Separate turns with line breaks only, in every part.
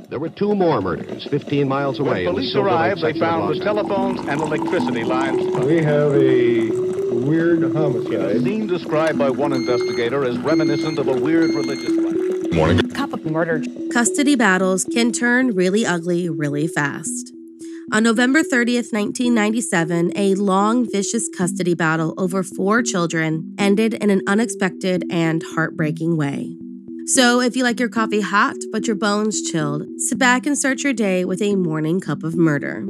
There were 2 more murders 15 miles away.
When police arrived, they found the telephones and electricity lines.
We have a weird homicide.
A scene described by one investigator as reminiscent of a weird religious rite.
Morning.
Couple murder.
Custody battles can turn really ugly really fast. On November 30th, 1997, a long, vicious custody battle over 4 children ended in an unexpected and heartbreaking way. So if you like your coffee hot but your bones chilled, sit back and start your day with a morning cup of murder.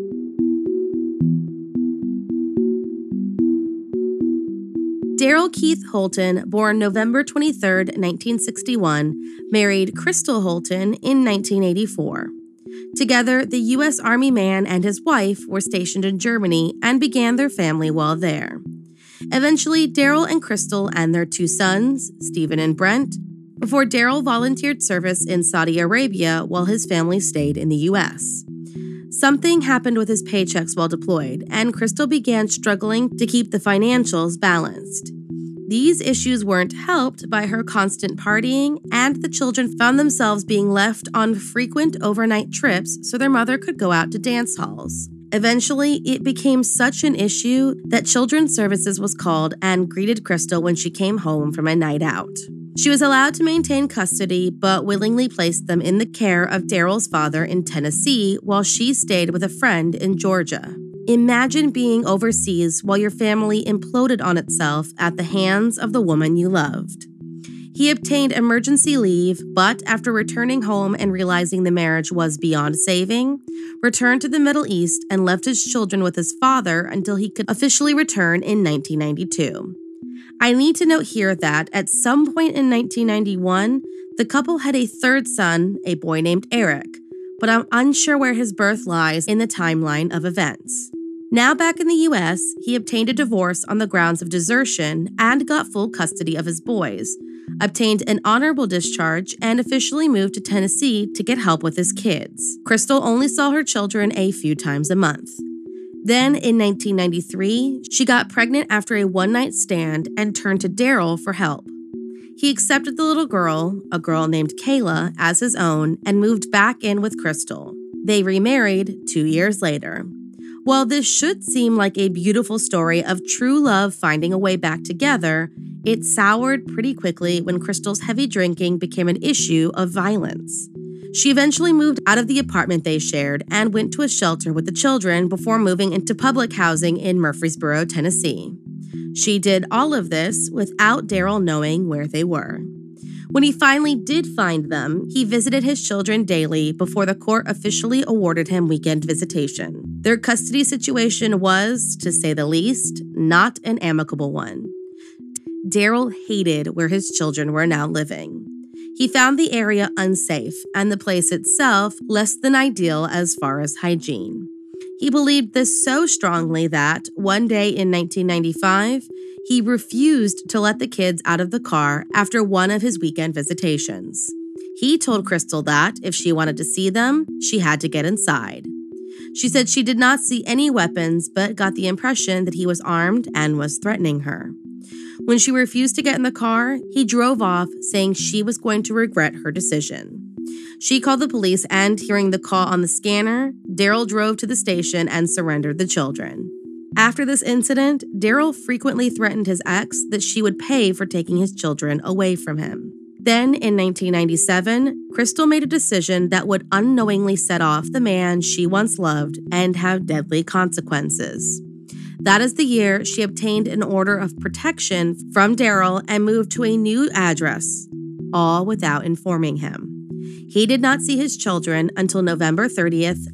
Daryl Keith Holton, born November 23, 1961, married Crystal Holton in 1984. Together, the U.S. Army man and his wife were stationed in Germany and began their family while there. Eventually, Daryl and Crystal and their 2 sons, Stephen and Brent, before Daryl volunteered service in Saudi Arabia while his family stayed in the U.S. Something happened with his paychecks while deployed, and Crystal began struggling to keep the financials balanced. These issues weren't helped by her constant partying, and the children found themselves being left on frequent overnight trips so their mother could go out to dance halls. Eventually, it became such an issue that Children's Services was called and greeted Crystal when she came home from a night out. She was allowed to maintain custody, but willingly placed them in the care of Daryl's father in Tennessee while she stayed with a friend in Georgia. Imagine being overseas while your family imploded on itself at the hands of the woman you loved. He obtained emergency leave, but after returning home and realizing the marriage was beyond saving, returned to the Middle East and left his children with his father until he could officially return in 1992. I need to note here that at some point in 1991, the couple had a 3rd son, a boy named Eric, but I'm unsure where his birth lies in the timeline of events. Now back in the U.S., he obtained a divorce on the grounds of desertion and got full custody of his boys, obtained an honorable discharge, and officially moved to Tennessee to get help with his kids. Crystal only saw her children a few times a month. Then, in 1993, she got pregnant after a one-night stand and turned to Daryl for help. He accepted the little girl, a girl named Kayla, as his own and moved back in with Crystal. They remarried 2 years later. While this should seem like a beautiful story of true love finding a way back together, it soured pretty quickly when Crystal's heavy drinking became an issue of violence. She eventually moved out of the apartment they shared and went to a shelter with the children before moving into public housing in Murfreesboro, Tennessee. She did all of this without Daryl knowing where they were. When he finally did find them, he visited his children daily before the court officially awarded him weekend visitation. Their custody situation was, to say the least, not an amicable one. Daryl hated where his children were now living. He found the area unsafe and the place itself less than ideal as far as hygiene. He believed this so strongly that, one day in 1995, he refused to let the kids out of the car after one of his weekend visitations. He told Crystal that, if she wanted to see them, she had to get inside. She said she did not see any weapons, but got the impression that he was armed and was threatening her. When she refused to get in the car, he drove off, saying she was going to regret her decision. She called the police, and hearing the call on the scanner, Daryl drove to the station and surrendered the children. After this incident, Daryl frequently threatened his ex that she would pay for taking his children away from him. Then, in 1997, Crystal made a decision that would unknowingly set off the man she once loved and have deadly consequences. That is the year she obtained an order of protection from Daryl and moved to a new address, all without informing him. He did not see his children until November 30th,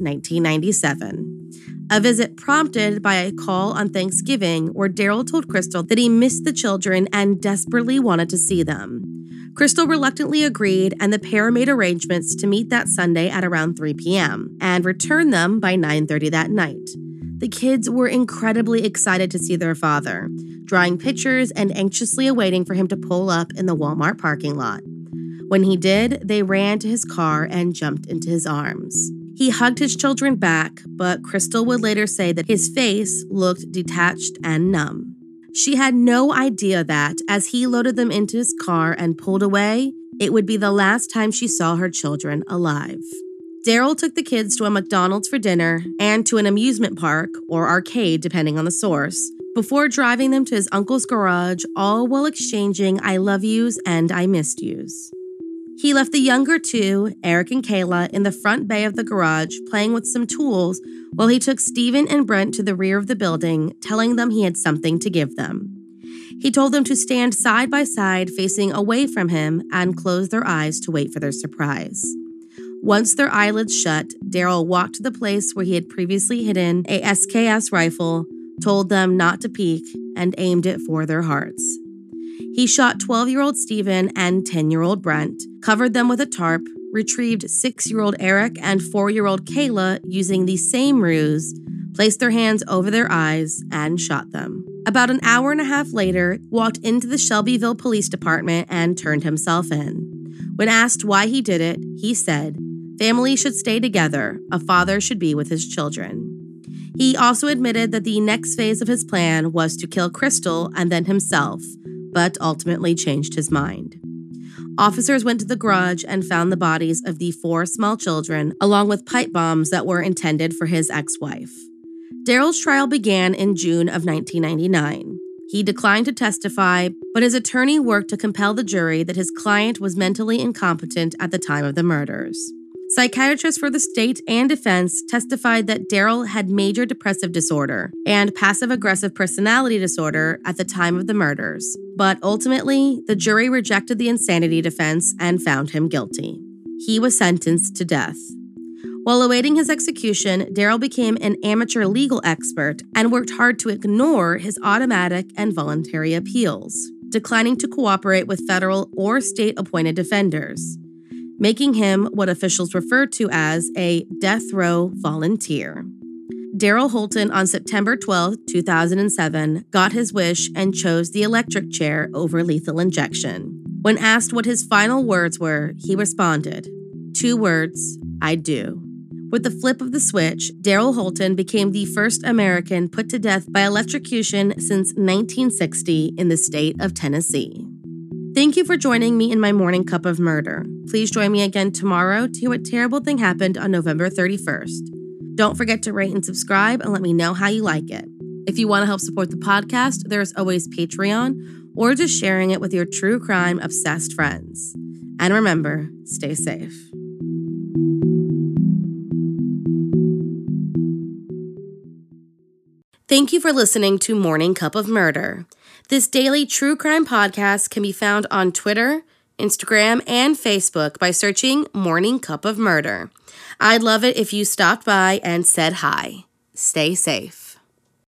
1997. A visit prompted by a call on Thanksgiving where Daryl told Crystal that he missed the children and desperately wanted to see them. Crystal reluctantly agreed, and the pair made arrangements to meet that Sunday at around 3 p.m. and return them by 9:30 that night. The kids were incredibly excited to see their father, drawing pictures and anxiously awaiting for him to pull up in the Walmart parking lot. When he did, they ran to his car and jumped into his arms. He hugged his children back, but Crystal would later say that his face looked detached and numb. She had no idea that, as he loaded them into his car and pulled away, it would be the last time she saw her children alive. Daryl took the kids to a McDonald's for dinner and to an amusement park, or arcade depending on the source, before driving them to his uncle's garage, all while exchanging I love yous and I missed yous. He left the younger two, Eric and Kayla, in the front bay of the garage playing with some tools while he took Stephen and Brent to the rear of the building, telling them he had something to give them. He told them to stand side by side facing away from him and close their eyes to wait for their surprise. Once their eyelids shut, Daryl walked to the place where he had previously hidden a SKS rifle, told them not to peek, and aimed it for their hearts. He shot 12-year-old Stephen and 10-year-old Brent, covered them with a tarp, retrieved 6-year-old Eric and 4-year-old Kayla using the same ruse, placed their hands over their eyes, and shot them. About an hour and a half later, walked into the Shelbyville Police Department and turned himself in. When asked why he did it, he said, "Families should stay together. A father should be with his children." He also admitted that the next phase of his plan was to kill Crystal and then himself, but ultimately changed his mind. Officers went to the garage and found the bodies of the 4 small children, along with pipe bombs that were intended for his ex-wife. Daryl's trial began in June of 1999. He declined to testify, but his attorney worked to compel the jury that his client was mentally incompetent at the time of the murders. Psychiatrists for the state and defense testified that Daryl had major depressive disorder and passive-aggressive personality disorder at the time of the murders, but ultimately, the jury rejected the insanity defense and found him guilty. He was sentenced to death. While awaiting his execution, Daryl became an amateur legal expert and worked hard to ignore his automatic and voluntary appeals, declining to cooperate with federal or state-appointed defenders, making him what officials refer to as a death row volunteer. Daryl Holton, on September 12, 2007, got his wish and chose the electric chair over lethal injection. When asked what his final words were, he responded, 2 words, "I do." With the flip of the switch, Daryl Holton became the first American put to death by electrocution since 1960 in the state of Tennessee. Thank you for joining me in my morning cup of murder. Please join me again tomorrow to hear what terrible thing happened on November 31st. Don't forget to rate and subscribe and let me know how you like it. If you want to help support the podcast, there's always Patreon or just sharing it with your true crime obsessed friends. And remember, stay safe. Thank you for listening to Morning Cup of Murder. This daily true crime podcast can be found on Twitter, Instagram, and Facebook by searching Morning Cup of Murder. I'd love it if you stopped by and said hi. Stay safe.